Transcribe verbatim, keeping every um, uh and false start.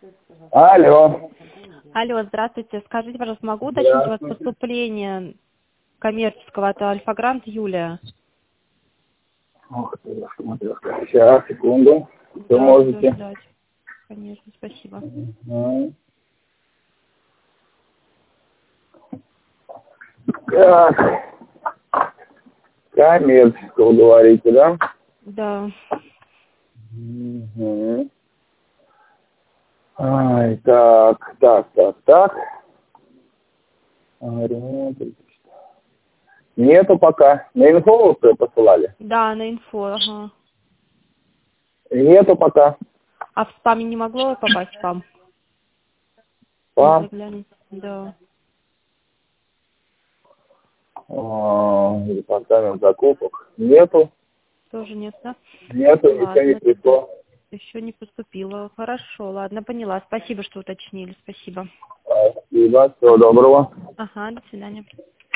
Алло. Алло, здравствуйте. Скажите, пожалуйста, могу уточнить у вас поступление коммерческого от Альфа-Грант Юлия? Ох ты, я смотрю. Сейчас, секунду. Вы Да, буду можете. ждать. Конечно, спасибо. Мгм. Так. Коммерческого говорите, да? Да. Угу. Ай, так, так, так, так. А, ремонт. Нету пока. На инфо вы посылали? Да, на инфо, ага. Нету пока. А в спаме не могло попасть спам? Не Спам. заглянуть? Да. А, департамент закупок. Нету. Тоже нет, да? Нету, ничего не Ладно, тогда пришло. еще не поступило. Хорошо, ладно, поняла. Спасибо, что уточнили. Спасибо. Спасибо, всего доброго. Ага, до свидания.